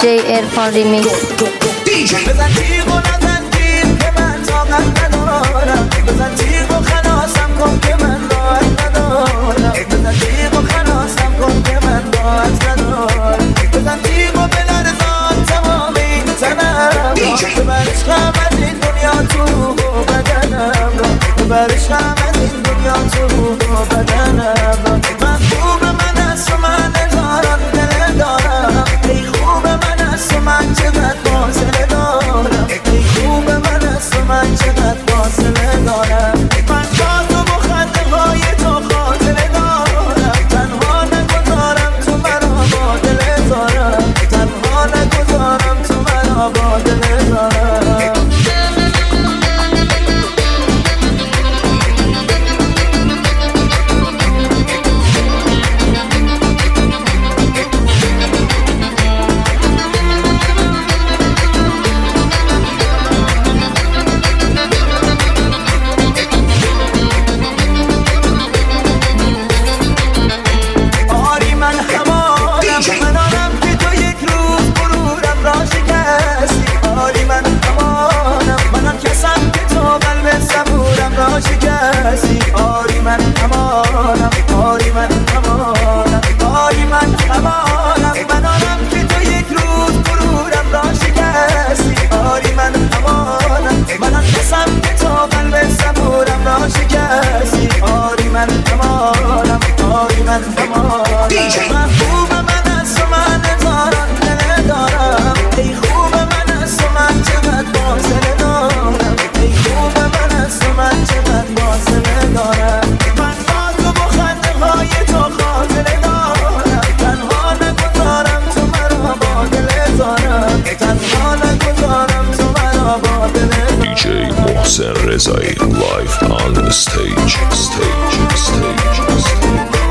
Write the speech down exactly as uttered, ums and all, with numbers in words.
جی عرفان ریمیکس. بزن تیغ و نزن تیغ که من طاقت ندارم، بزن تیغ و خلاصم کن که من راحت ندارم، بزن تیغ و خلاصم کن که من راحت ندارم، بزن تیغ و بلرزان تمام این تنم را، ببر عشقم از این دنیا تو و بدنم را، ببر عشقم از این دنیا تو و بدنم را. من خوب من است و من هزاران دل دارم، ای خوب من است و من چقدر فاصله دارم، ای خوب من است و من چقدر فاصله دارم. من با تو و خنده های تو خاطره دارم، تنها نگذارم تو مرا با دل دارم، تنها نگذارم تو مرا با دل دارم. آری من همانم، آری من همانم، آری من همانم، من آنم که تو یک روز غرورم را شکستی. آری من همانم، من آن کسم که تو قلب صبورم را شکستی. آری من همانم، آری من همانم. من خوب من است و من هزاران دل دارم، ای خوب من است و من چقدر فاصله دارم، ای خوب من است و من چقدر فاصله دارم. من با تو و خنده های تو خاطره دارم، تنها نگذارم تو مرا با دل دارم، تنها نگذارم تو مرا با دل دارم. دیجی محسن رضایی لایف آن استیج استیج استیج استیج